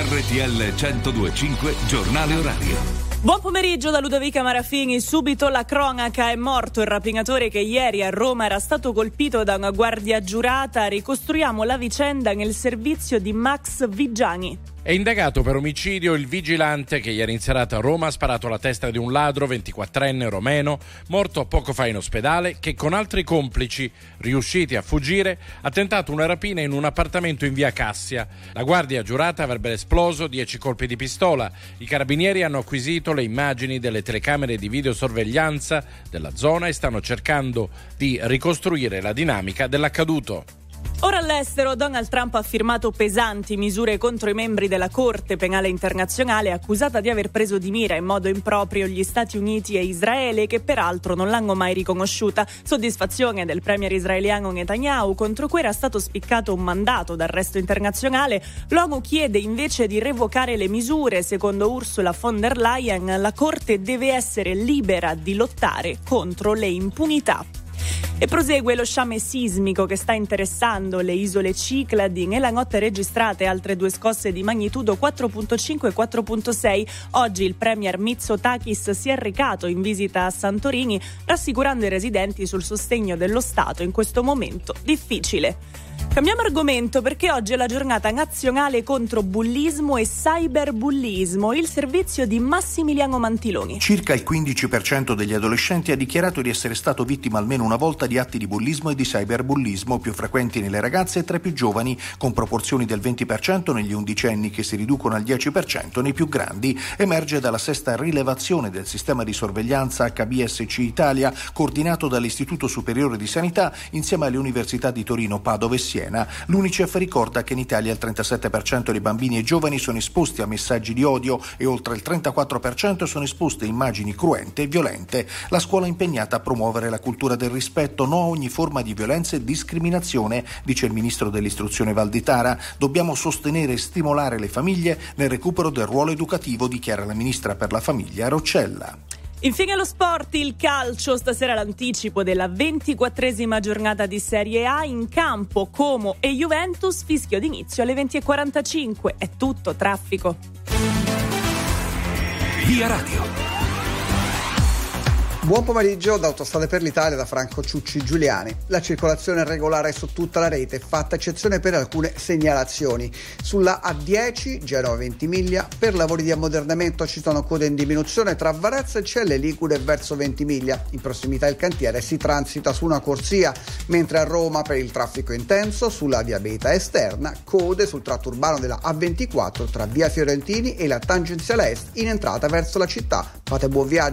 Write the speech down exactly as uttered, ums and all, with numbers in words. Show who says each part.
Speaker 1: R T L centodue e cinque Giornale Orario.
Speaker 2: Buon pomeriggio da Ludovica Marafini. Subito la cronaca: è morto il rapinatore che ieri a Roma era stato colpito da una guardia giurata. Ricostruiamo la vicenda nel servizio di Max Vigiani.
Speaker 3: È indagato per omicidio il vigilante che ieri in serata a Roma ha sparato alla testa di un ladro ventiquattrenne romeno, morto poco fa in ospedale, che con altri complici, riusciti a fuggire, ha tentato una rapina in un appartamento in via Cassia. La guardia giurata avrebbe esploso dieci colpi di pistola. I carabinieri hanno acquisito le immagini delle telecamere di videosorveglianza della zona e stanno cercando di ricostruire la dinamica dell'accaduto.
Speaker 2: Ora all'estero, Donald Trump ha firmato pesanti misure contro i membri della Corte Penale Internazionale, accusata di aver preso di mira in modo improprio gli Stati Uniti e Israele, che peraltro non l'hanno mai riconosciuta. Soddisfazione del premier israeliano Netanyahu, contro cui era stato spiccato un mandato d'arresto internazionale. L'ONU chiede invece di revocare le misure. Secondo Ursula von der Leyen, la Corte deve essere libera di lottare contro le impunità. E prosegue lo sciame sismico che sta interessando le isole Cicladi. Nella notte registrate altre due scosse di magnitudo quattro virgola cinque e quattro virgola sei. Oggi il premier Mitsotakis si è recato in visita a Santorini, rassicurando i residenti sul sostegno dello Stato in questo momento difficile. Cambiamo argomento perché oggi è la giornata nazionale contro bullismo e cyberbullismo. Il servizio di Massimiliano Mantiloni.
Speaker 4: Circa il quindici per cento degli adolescenti ha dichiarato di essere stato vittima almeno una volta di atti di bullismo e di cyberbullismo, più frequenti nelle ragazze e tra i più giovani, con proporzioni del venti per cento negli undicenni che si riducono al dieci per cento nei più grandi. Emerge dalla sesta rilevazione del sistema di sorveglianza H B S C Italia, coordinato dall'Istituto Superiore di Sanità insieme alle università di Torino, Padova e Siena. L'Unicef ricorda che in Italia il trentasette per cento dei bambini e giovani sono esposti a messaggi di odio e oltre il trentaquattro per cento sono esposti a immagini cruente e violente. La scuola è impegnata a promuovere la cultura del rispetto, no a ogni forma di violenza e discriminazione, dice il ministro dell'istruzione Valditara. Dobbiamo sostenere e stimolare le famiglie nel recupero del ruolo educativo, dichiara la ministra per la famiglia Roccella.
Speaker 2: Infine lo sport, il calcio. Stasera l'anticipo della ventiquattresima giornata di Serie A. In campo Como e Juventus, fischio d'inizio alle venti e quarantacinque. È tutto traffico.
Speaker 1: Via Radio.
Speaker 5: Buon pomeriggio da Autostrade per l'Italia, da Franco Ciucci Giuliani. La circolazione è regolare su tutta la rete, fatta eccezione per alcune segnalazioni. Sulla A dieci, Genova Ventimiglia, per lavori di ammodernamento ci sono code in diminuzione tra Varezza e Celle Ligure verso Ventimiglia. In prossimità del cantiere si transita su una corsia, mentre a Roma per il traffico intenso sulla viabilità esterna, code sul tratto urbano della A ventiquattro tra via Fiorentini e la tangenziale est in entrata verso la città. Fate buon viaggio.